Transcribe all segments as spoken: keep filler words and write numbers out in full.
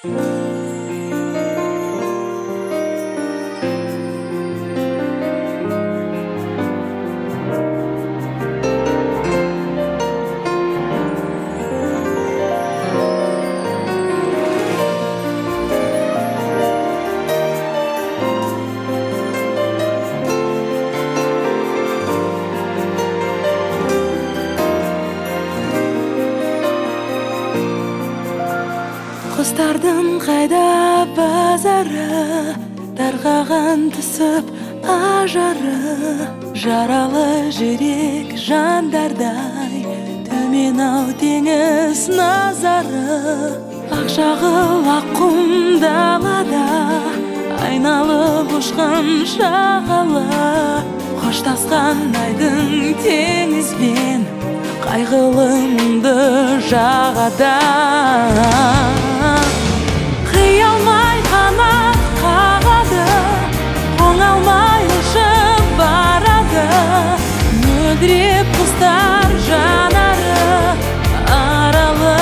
Құстардың қайда базары, тарқаған түсіп ажары, жаралы жүрек жандардай, төмен ау теңіз назары. Ақшағыл аққұм далада, айналып ұшқан шағала, қоштасқан айдың теңізбен, қайғылы мұңды жағада. Қиялмай қанат қағады, оңалмай ұшып барады, мөлдіреп құстар жанары аралым.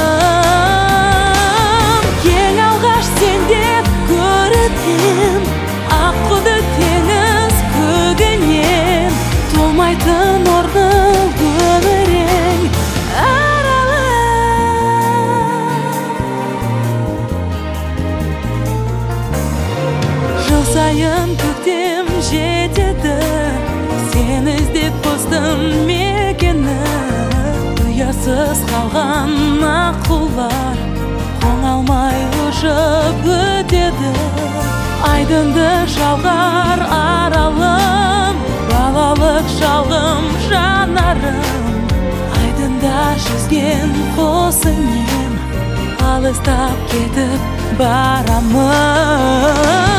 Ең алғаш сен деп көріппін, аққуды теңіз көгінен, толмайтын орны өмірің сайын көктем жетеді, сен іздеп постым мекені. Ұясыз қалған аққулар қоңалмай ұшып өтеді, айдынды жалғар аралым, балалық шалғым жанарым. Айдында жүзген қос інем, алыстап кетіп барамын.